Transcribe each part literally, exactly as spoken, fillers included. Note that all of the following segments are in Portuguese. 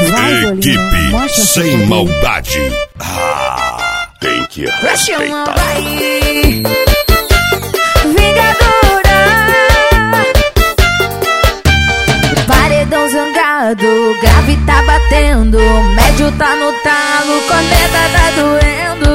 Equipe sem maldade. Ah, tem que respeitar. Vingadora. Paredão zangado, grave tá batendo, médio tá no talo, corneta tá doendo.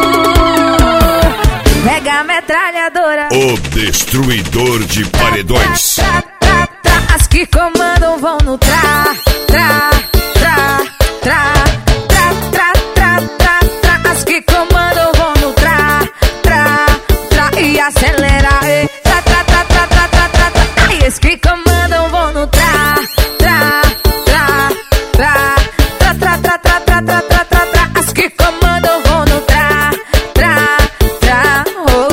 Pega a metralhadora. O destruidor de paredões. Tra, tra, tra, tra. As que comandam vão no tra, tra, tra, tra, tra, tra, tra, tra, tra. As que comandam vão no tra, tra, tra. E acelera, e tra, tra, tra, tra, tra, tra, tra, tra. E as que comandam vão no tra, tra, tra, tra, tra, tra, tra, tra, tra, tra, tra, tra, tra. As que comandam vão no tra, tra, tra. Oh,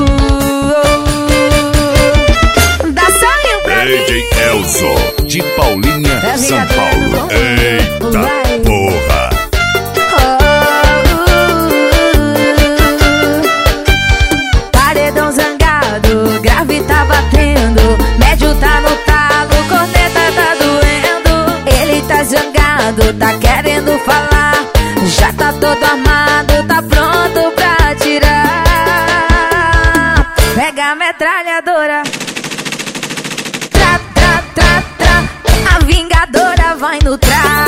oh. Dá saiu pra mim. D J Elzo, de Paulinha, São Paulo. Eita porra! Paredão zangado, grave tá batendo, médio tá no talo, corneta tá doendo. Ele tá zangado, tá querendo falar, já tá todo armado, tá pronto pra atirar. Pega a metralhadora. Tra, tra, tra, tra. A vingadora vai no tra.